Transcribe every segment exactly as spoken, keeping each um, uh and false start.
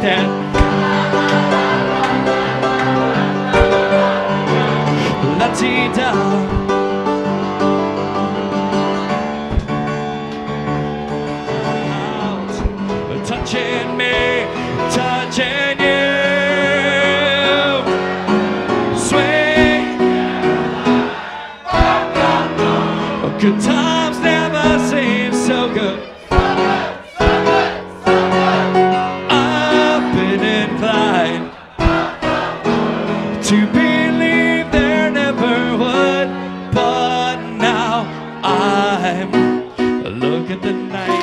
dead. La-ti-da. Touching me, touching you. Sweet. Good times never seem so good. I've been inclined to believe there never would, but now I'm look at the night.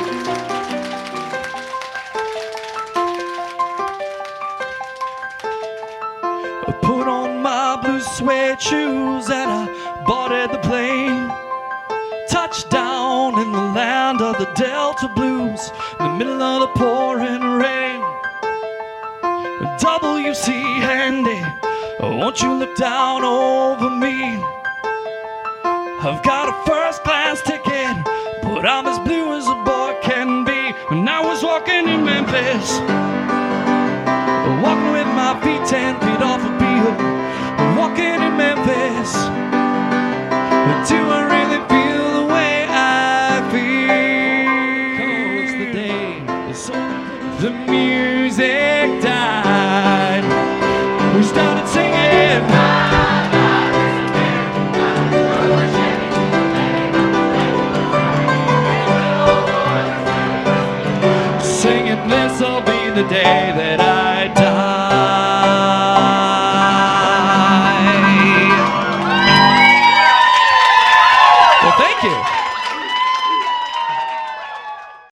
I put on my blue suede shoes and I boarded the plane. Touchdown in the land of the Delta Blues, in the middle of the pouring rain. W C Handy, won't you look down over me? I've got a first class ticket, but I'm as blue as a boy can be. When I was walking in Memphis, walking with my feet ten feet off a beat, walking in Memphis. Do I really feel the way I feel? 'Cause the day the music died, we started singing. Singing, this'll be the day that I die.